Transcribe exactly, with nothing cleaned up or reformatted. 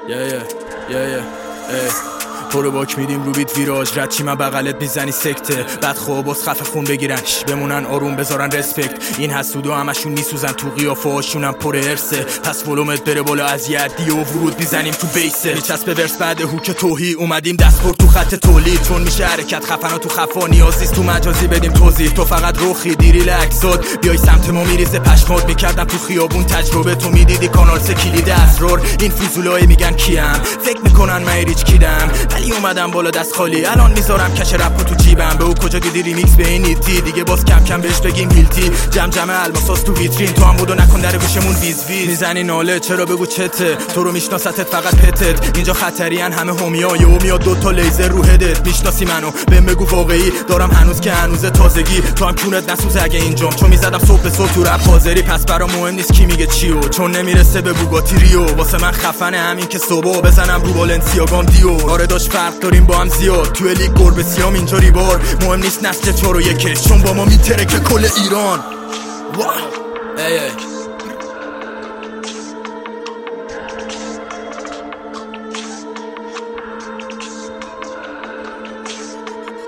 yeah yeah yeah yeah ey برو باک میدیم رو بیت ویراج رد چی من بغلت بیزنی سکته بعد خواباس خفه خون بگیرنش بمونن آروم بذارن رسپکت این حسودو همشون میسوزن تو قیافه هاشونم پر ارسه پس ولومت بره بالا از یردی و ورود بیزنیم تو بیسه میچسبه ورس بعد هوک توهی اومدیم دست پر تو خط تولید چون میشه حرکت خفنا تو خفا نیازیست تو مجازی بدیم توضیح تو فقط روخی دیری لکساد بیای سمت ما میریزه پشمات میکردم تو خیابون تجربه تو میدیدی کانال سه کلید اسرار این فوزولای میگن کیم فکر میکنن من ریچ کیدم ولی اومدم بالا دست خالی الان میذارم کش رپو تو جیبم به او کجا دیدی ریمیکس به این ایتی دیگه باز کم کم بهش بگیم هیلتی جم جم الماساس تو ویترین تو هم بودو نکن در گوشمون ویز ویز میزنی ناله چرا بگو چته تو رو میشناستت فقط پتت اینجا خطریان همه هومیا یهو میاد دو تا لیزر رو هدت میشناسی منو بهم بگو واقعی دارم هنوز که هنوز تازگی تو هم کونت نسوزه اگه اینجام چون میزدم صبح به صبح تو رپ حاضری پس برا مهم نیست کی میگه چیو چون نمیرسه به بوگاتی ریو واسه من خفنه همین که صبح بزنم رو بالنسیاگام دیو آره داش فرق داریم با هم زیاد توی لیگ گربه سیام اینجوری بار مهم نیست نسل چهار و یکش چون با ما میتره که کل ایران واه ای ای